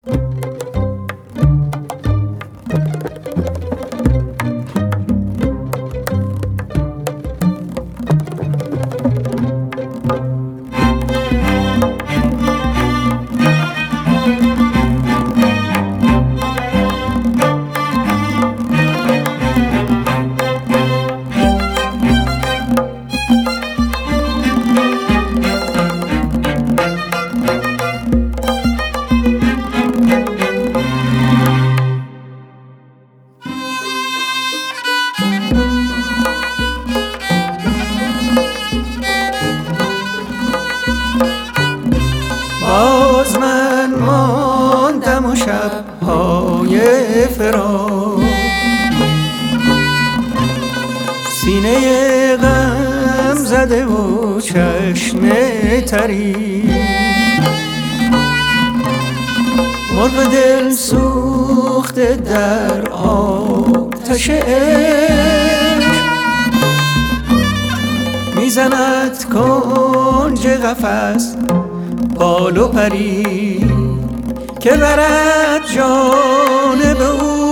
باز من ماندم و شب‌های فراق سینه غم زده و چشم تری مرغ دل سوخته در آتش عشق میزند کنج قفس بال و پری که برد جانب او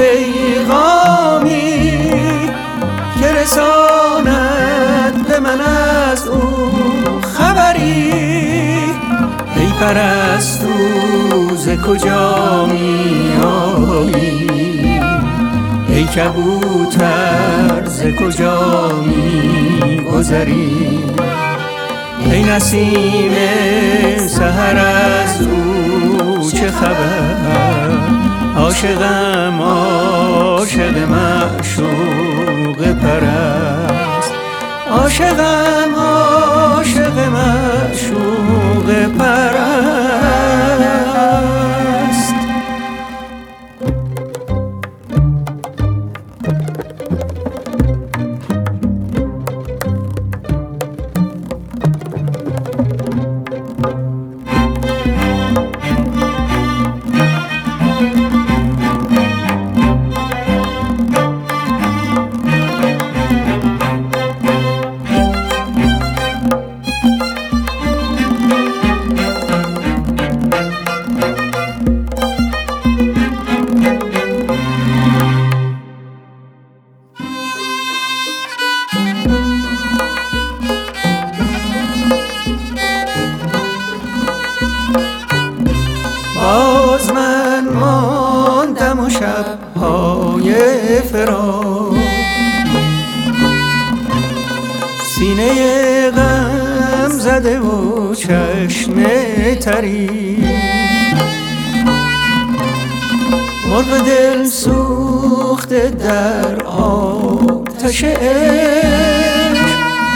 پیغامی که رساند به من از او خبری. ای پرستو ز کجا می آیی؟ ای کبوتر ز کجا می گذری؟ ای نسیم سحر از او چه خبر؟ عاشقم عاشق معشوق پرست، عاشقم عاشق معشوق پرست. باز من ماندم و شب‌های فراق سینه غم زده و چشم تری مرغ دل سوخته در آتش عشق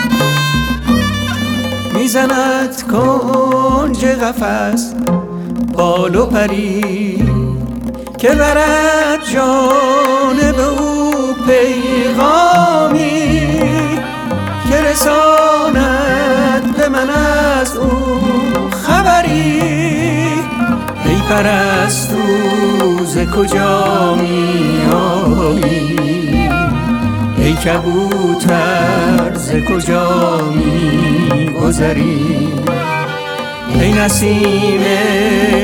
میزند کنج قفس بال و پری که برد جانب او پیغامی که رساند به من از او خبری. ای پرستو ز کجا می آیی؟ ای کبوتر ز کجا می گذری؟ ای نسیم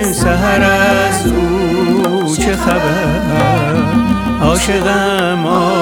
سحر از او چه خبر؟ عاشقم